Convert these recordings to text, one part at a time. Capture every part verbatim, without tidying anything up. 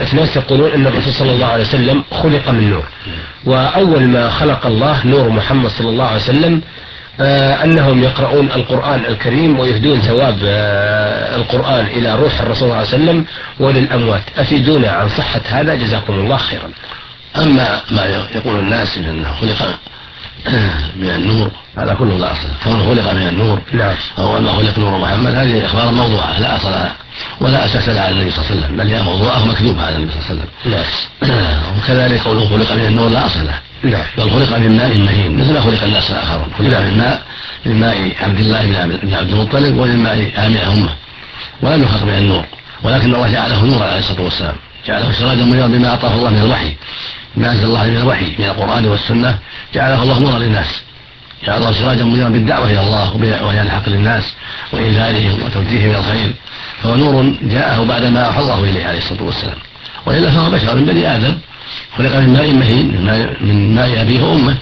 أعرف ناس يقولون أن الرسول صلى الله عليه وسلم خلق من نور، وأول ما خلق الله نور محمد صلى الله عليه وسلم آه أنهم يقرؤون القرآن الكريم ويهدون ثواب آه القرآن إلى روح الرسول صلى الله عليه وسلم وللأموات. أفيدونا عن صحة هذا جزاكم الله خيرا. أما ما يقول الناس أنه خلق من النور هذا كله لا أصل، كونه خلق من النور نعم أو أنه خلق نور محمد هذه أخبار موضوعة لا أصل لها ولا أساس لها على النبي صلى الله عليه وسلم، بل هي موضوعة مكذوبة على النبي صلى الله عليه وسلم. وكذلك قوله خلق من النور لا أصل له، بل خلق من ماء مهين مثل ما خلق الناس الآخرون، خلق من ماء من ماء عبد الله بن عبد المطلب ومن ماء آمنة أمه، ولم يخلق من النور، ولكن الله جعله نورا عليه الصلاة والسلام، جعله سراجا منيرا بما أعطاه الله من الوحي، ما أنزل الله من الوحي من القرآن والسنة، جعله الله نورا للناس، جعل الله سراجا منيرا بالدعوة إلى الله وبيان الحق للناس وإنذارهم وتوجيههم إلى الخير، فهو نور جاءه بعد ما أوحى الله إليه عليه الصلاة والسلام. وإلا فهو بشر من بني آدم خلق من ماء مهين من ماء أبيه وأمه.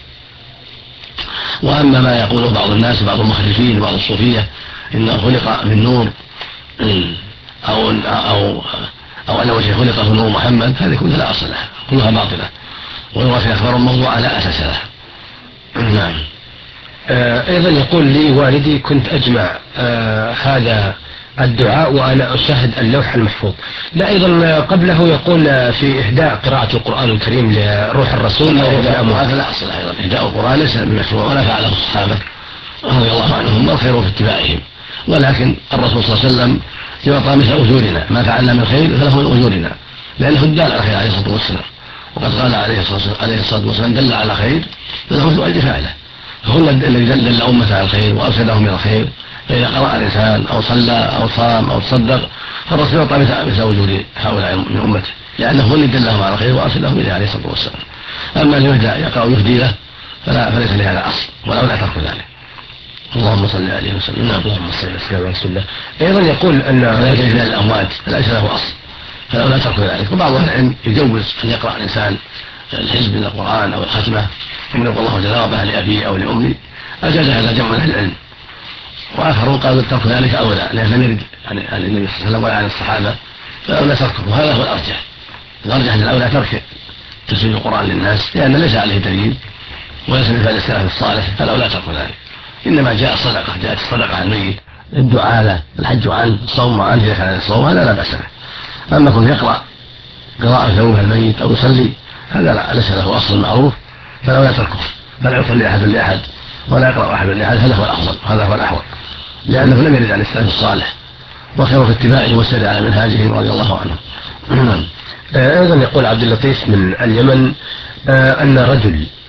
وأما ما يقوله بعض الناس بعض المخرفين وبعض الصوفية إنه خلق من نور أو أو أو أنه شيء خلق من نور محمد، هذه كلها لا أصل لها، كلها باطلة وهي أخبار موضوعة لا أساس لها. نعم. آه أيضا يقول لي والدي كنت أجمع آه هذا الدعاء وأنا أشاهد اللوح المحفوظ. لا أيضا قبله يقول في إهداء قراءة القرآن الكريم لروح الرسول أو هذا لا أصل أيضا، إهداء القرآن ليس بمشروع ولا فعله الصحابة رضي الله عنهم والخير في اتباعهم، ولكن الرسول صلى الله عليه وسلم يعطى مثل أجورنا، ما فعلنا من خير فله من أجورنا، لأنه الدال على خير عليه الصلاة والسلام، وقد قال عليه الصلاة والسلام دل على خير فله مثل أجر فاعله، فهو الذي دل أمته على الخير وأرشدهم إلى الخير، فإذا قرأ الإنسان أو صلى أو صام أو تصدق فالرسول يعطى مثل وجود هؤلاء من أمته، لأنه هو اللي دلهم على الخير وأرشدهم إليه عليه الصلاة والسلام. أما أن يهدى يقرأ يهدي له فلا فليس لهذا أصل ولا لا ترك ذلك. اللهم صل عليه وسلم. نعم اللهم صل على رسول الله. أيضا يقول أن ذلك إهداء الأموات فليس له أصل فلا لا ترك ذلك. وبعض العلم يجوز أن يقرأ الإنسان الحزب من القرآن أو الختمة من الله جوابها لأبيه أو لأمه، أجاز هذا جمع من أهل العلم، وآخرون قالوا ترك ذلك أولى لأن لم يرد عن النبي صلى الله عليه وسلم ولا عن الصحابة، فالأولى تركه، وهذا هو الأرجح. الأرجح أن الأولى ترك تسجيل القرآن للناس لأن ليس عليه دليل وليس من فعل السلف الصالح، فالأولى ترك ذلك. إنما جاء الصدقة، جاءت الصدقة عن الميت، الدعاء له، الحج عنه، الصوم عنه إذا كان الصوم هذا لا بأس به. أما كن يقرأ قراءة ثوبها الميت أو يصلي هذا لا ليس له أصل معروف، فالأولى تركه، فلا يصلي أحد لأحد ولا يقرأ أحد لأحد، هذا هو الأفضل، هذا هو الأحوط، لأنه لم يرد عن السلف الصالح وخير في اتباعه والسير على منهاجهم رضي الله عنهم. أيضا يقول عبد اللطيف من اليمن أن رجل